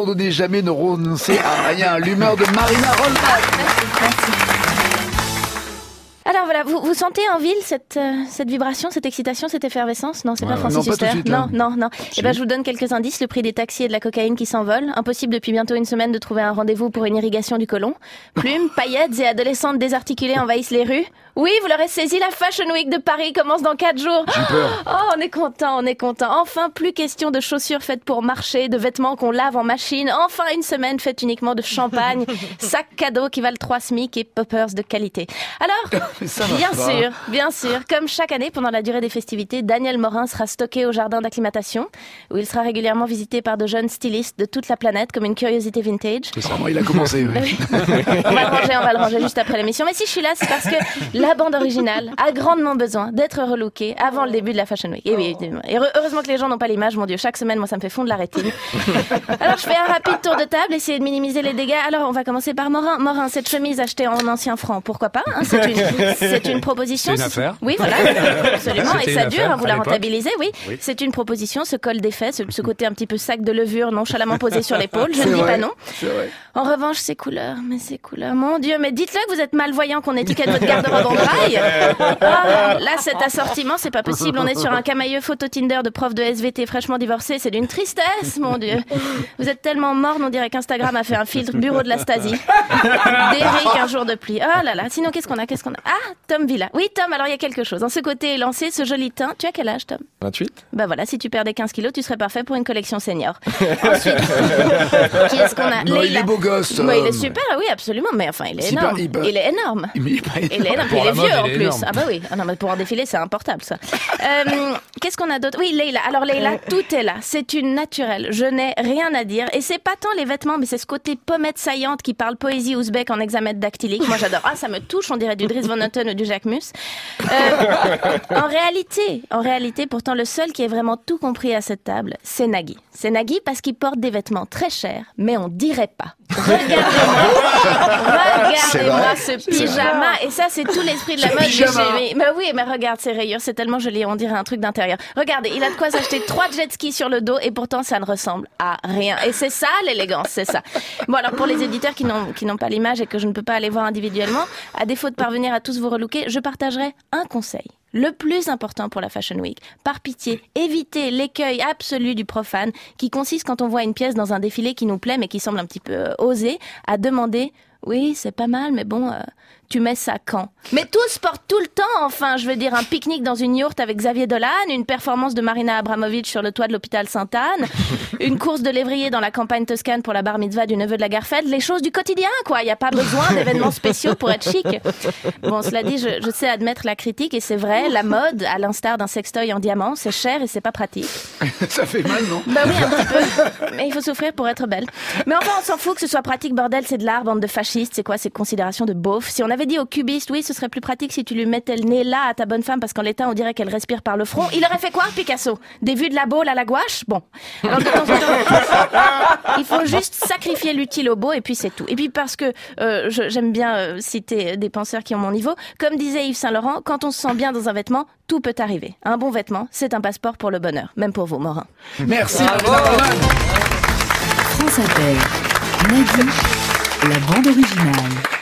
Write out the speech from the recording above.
n'abandonnez jamais, ne renoncez à rien. L'humeur de Marina Rollman. Merci. Alors voilà, vous sentez en ville cette vibration, cette excitation, cette effervescence? Non, c'est pas Francis Huster. Non. Eh ben, je vous donne quelques indices. Le prix des taxis et de la cocaïne qui s'envolent. Impossible depuis bientôt une semaine de trouver un rendez-vous pour une irrigation du côlon. Plumes, paillettes et adolescentes désarticulées envahissent les rues. Oui, vous l'aurez saisi, la Fashion Week de Paris commence dans 4 jours. J'ai peur. Oh, on est content. Enfin, plus question de chaussures faites pour marcher, de vêtements qu'on lave en machine. Enfin, une semaine faite uniquement de champagne, sacs cadeaux qui valent 3 SMIC et poppers de qualité. Alors, bien sûr, comme chaque année pendant la durée des festivités, Daniel Morin sera stocké au jardin d'acclimatation, où il sera régulièrement visité par de jeunes stylistes de toute la planète comme une curiosité vintage. C'est ça, il a commencé. Oui. On va le ranger juste après l'émission. Mais si je suis là, c'est parce que la bande originale a grandement besoin d'être relookée avant le début de la Fashion Week. Et oui, heureusement que les gens n'ont pas l'image, mon Dieu. Chaque semaine, moi, ça me fait fondre la rétine. Alors, je fais un rapide tour de table, essayer de minimiser les dégâts. Alors, on va commencer par Morin. Morin, cette chemise achetée en ancien franc, pourquoi pas, hein, c'est une proposition. C'est une affaire. Oui, voilà, absolument. Et ça dure, vous la rentabilisez, oui. C'est une proposition, ce col d'effet, ce côté un petit peu sac de levure nonchalamment posé sur l'épaule. Je ne dis pas non. C'est vrai. En revanche, ces couleurs, mon Dieu, mais dites-le que vous êtes malvoyant, qu'on étiquette votre garde-robe en braille. Là, cet assortiment, c'est pas possible. On est sur un camailleux photo Tinder de prof de SVT fraîchement divorcé. C'est d'une tristesse, mon Dieu. Vous êtes tellement morne, on dirait qu'Instagram a fait un filtre bureau de la Stasi. D'Eric, un jour de pluie. Oh là là. Sinon, qu'est-ce qu'on a? Ah, Tom Villa. Oui, Tom, alors il y a quelque chose. En ce côté élancé, ce joli teint. Tu as quel âge, Tom? 28. Bah voilà, si tu perdais 15 kilos, tu serais parfait pour une collection senior. Ensuite, qui est-ce qu'on a? Non, il est beau gosse. Oui, il est super, oui, absolument. Mais enfin, il est énorme. Il est énorme. Il est vieux en plus. Ah bah oui. Ah non, mais pour en défiler, c'est importable, ça. Qu'est-ce qu'on a d'autre? Oui, Leïla. Alors Leïla, tout est là. C'est une naturelle. Je n'ai rien à dire. Et c'est pas tant les vêtements, mais c'est ce côté pommette saillante qui parle poésie ouzbek en hexamètre dactylique. Moi, j'adore. Ah, ça me touche. On dirait du Dries Van Noten ou du Jacques Mus. En réalité, pourtant, le seul qui ait vraiment tout compris à cette table, c'est Nagui. C'est Nagui parce qu'il porte des vêtements très chers, mais on dirait pas. Regardez-moi ce pyjama. Et ça, c'est tout l'esprit de la mode. Mais oui, mais regarde ces rayures, c'est tellement joli, on dirait un truc d'intérieur. Regardez, il a de quoi s'acheter 3 jet skis sur le dos et pourtant ça ne ressemble à rien. Et c'est ça l'élégance, c'est ça. Bon, alors pour les éditeurs qui n'ont pas l'image et que je ne peux pas aller voir individuellement, à défaut de parvenir à tous vous relooker, je partagerai un conseil. Le plus important pour la Fashion Week, par pitié, évitez l'écueil absolu du profane qui consiste quand on voit une pièce dans un défilé qui nous plaît mais qui semble un petit peu osé, à demander « Oui, c'est pas mal, mais bon, tu mets ça quand ?» Mais tous portent tout le temps, enfin, je veux dire, un pique-nique dans une yourte avec Xavier Dolan, une performance de Marina Abramovic sur le toit de l'hôpital Sainte-Anne, une course de lévrier dans la campagne toscane pour la bar mitzvah du neveu de Lagerfeld, les choses du quotidien, quoi. Il n'y a pas besoin d'événements spéciaux pour être chic. Bon, cela dit, je sais admettre la critique, et c'est vrai, la mode, à l'instar d'un sextoy en diamant, c'est cher et c'est pas pratique. Ça fait mal, non? Bah oui, un petit peu. Mais il faut souffrir pour être belle. Mais enfin, on s'en fout que ce soit pratique, bordel, c'est de l'art, bande de fascistes, c'est quoi ces considérations de beauf? Si on avait dit aux cubistes, oui, ce serait plus pratique si tu lui mettais le nez là à ta bonne femme parce qu'en l'état, on dirait qu'elle respire par le front, il aurait fait quoi, Picasso? Des vues de la Baule à la gouache? Bon. Alors, de temps en temps, il faut juste sacrifier l'utile au beau et puis c'est tout. Et puis parce que j'aime bien citer des penseurs qui ont mon niveau, comme disait Yves Saint-Laurent, quand on se sent bien dans un vêtement, tout peut arriver. Un bon vêtement, c'est un passeport pour le bonheur, même pour vous, Morin. Merci. France Inter, Nagui, la bande originale.